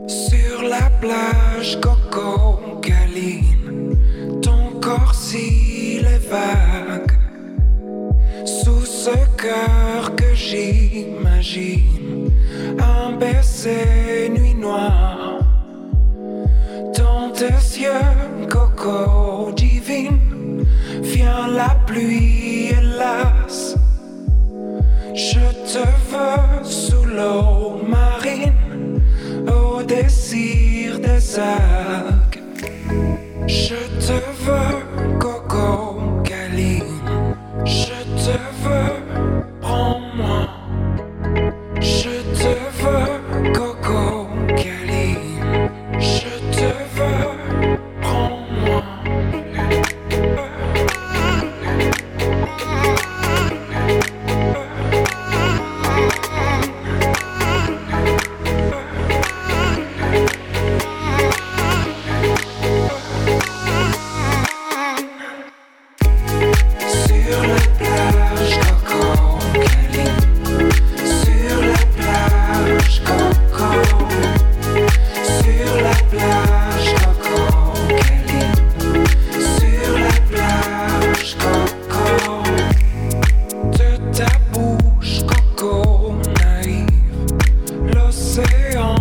Sur la plage Coco câline, ton corps si les vagues. Sous ce cœur que j'imagine, un baiser nuit noire. Dans tes yeux, Coco divine, vient la pluie hélas. Je te veux sous l'eau marine, au désir des algues. Je te veux, Coco câline. Je te veux, prends-moi. Je te veux, Coco câline. Je te veux, prends-moi. Sur la plage, Coco câline. Sur la plage, Coco. Sur la plage, Coco câline. Sur la plage, Coco. De ta bouche, Coco naïve, l'océan